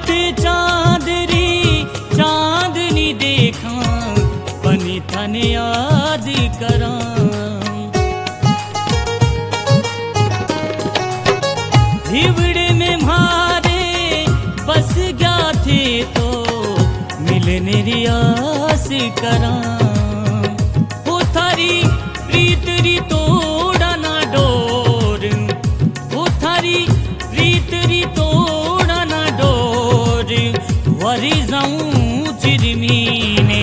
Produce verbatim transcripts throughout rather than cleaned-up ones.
थे चांदरी चांदनी देखा बनी थन याद करा। हिवड़े में मारे बस गया थे तो मिलने रियास करा। वो थारी प्रीत री तोड़ा ना डोर, वो थारी प्रीत री तोड़ा ना डोर, वरी जाऊं चिरमी ने।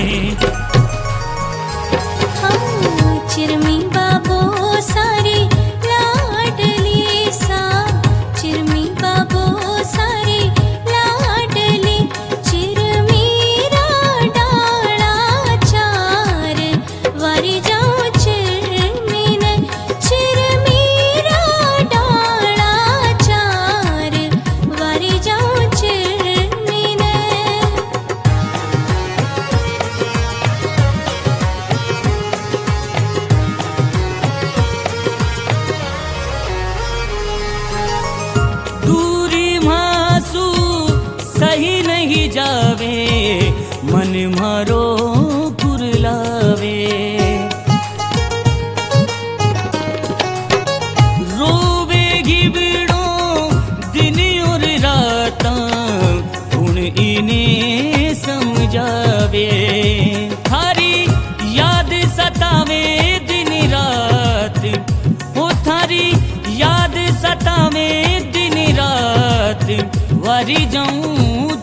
हाँ चिरमी बाबो सारी लाडली सा, चिरमी बाबो सारी लाडली, चिरमीरा डाला चार वारी जाऊं चिरमीन, चिरमीरा डाला चार वारी जाऊं चिरमीन। दूरी मासू सही नहीं जावे, मन मारो कुरलावे। रोवे गिबड़ो दिन और राता, हुण इन्हें समझावे। थारी याद सतावे दिन रात, हो थारी याद सतावे दिन रात, वारी जाऊं